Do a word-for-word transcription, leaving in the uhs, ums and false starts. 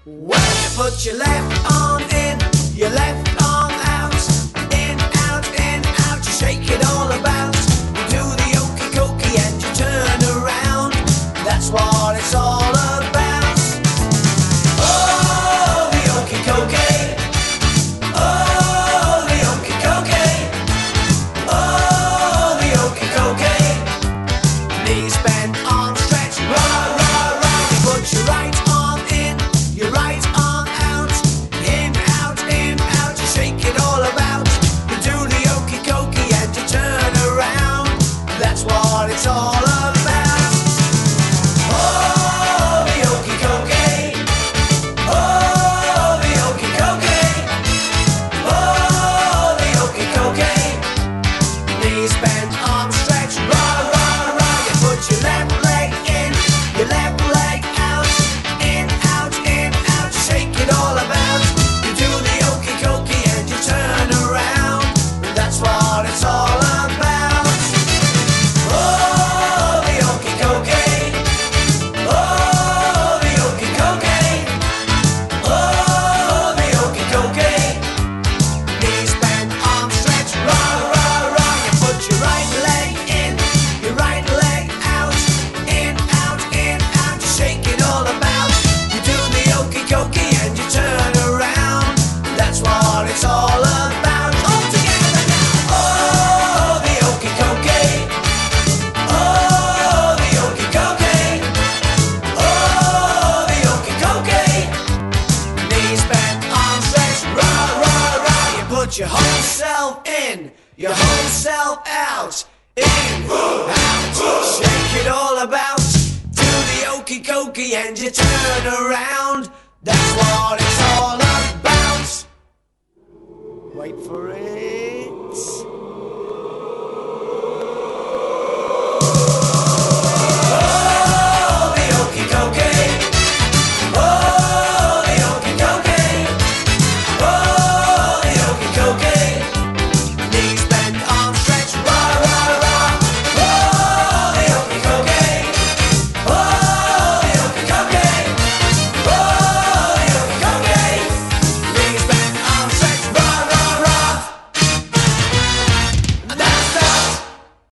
Well, you put your left arm in, your left arm out, in, out, in, out, you shake it all about. You do the okey cokey and you turn around. That's what it's all about. Oh, the okey cokey. Oh, the okey cokey. Oh, the okey cokey. Knees bent, arms stretched, rah, rah, rah. You put your right arm in, your right arm out, in, out, in, out, you shake it all about. You do the okey cokey and you turn around. That's what it's all about. Oh, the okey cokey. Oh, the okey cokey. Oh, the okey cokey. Knees bent, arms stretched, rah, rah, rah. You put your left leg in, your left leg out, in, out, in, out, you shake it all about. You do the okey cokey and you turn around. That's what it's all about. Oh, the okey cokey. Oh, the okey cokey. Oh, the okey cokey. Knees bent, arms stretched, rah, rah, rah. You put your right leg in, your right leg out, in, out, in, out, you shake it all about. You do the okey cokey and you turn around. That's what it's all about. All together now. Oh, the okey cokey. Oh, the okey cokey. Oh, the okey cokey. Knees bent, arms stretched, rah, rah, rah. You put your whole self in, your whole self out, in, out, shake it all about. Do the okey cokey and you turn around. That's what it's all about. Wait for it.